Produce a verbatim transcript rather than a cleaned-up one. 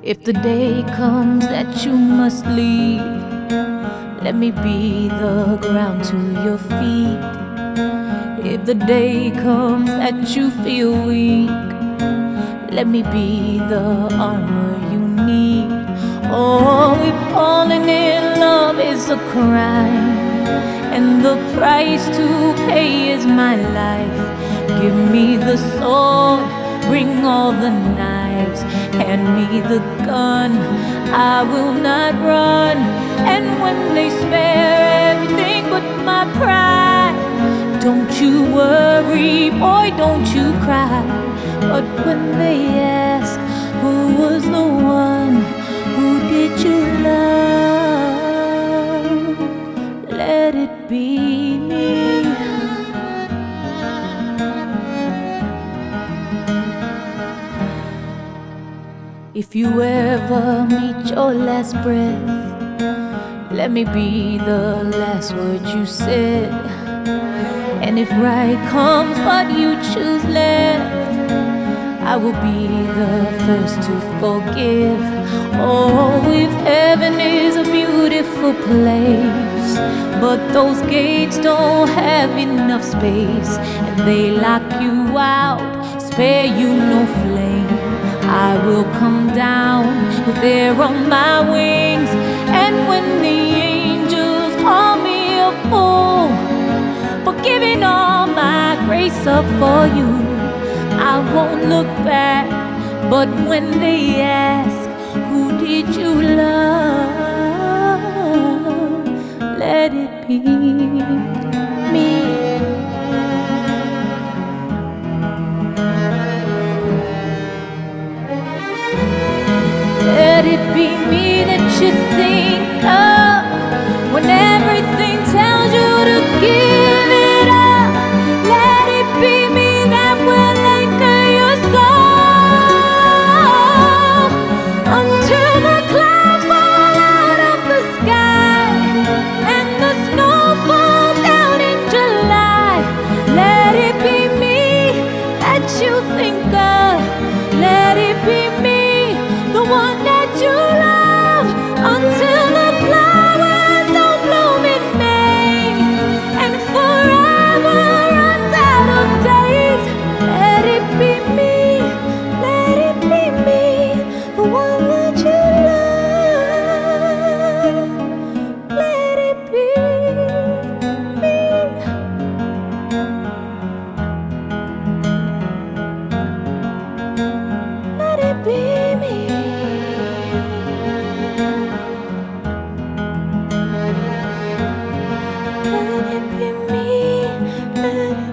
If the day comes that you must leave, let me be the ground to your feet. If the day comes that you feel weak, let me be the armor you need. Oh, if falling in love is a crime and the price to pay is my life, give me the sword, bring all the knives, hand me the gun, I will not run. And when they spare everything but my pride, don't you worry, boy, don't you cry. But when they ask, who was the one, who did you love, let it be me. If you ever meet your last breath, let me be the last word you said. And if right comes but you choose left, I will be the first to forgive. Oh, if heaven is a beautiful place, but those gates don't have enough space, and they lock you out, spare you no flame, I will come down with air on my wings. And when the angels call me a fool for giving all my grace up for you, I won't look back. But when they ask, who did you love, let it be me. Let it be me that you think of when everything tells you to give it up. Let it be me that will anchor your soul until the clouds fall out of the sky and the snow falls down in July. Let it be me that you think of. Let it be me, the one that you love, until the flowers don't bloom in May and forever runs out of days. Let it be me, let it be me, the one that you love. Let it be me. Let it be me. Let it be me. Let it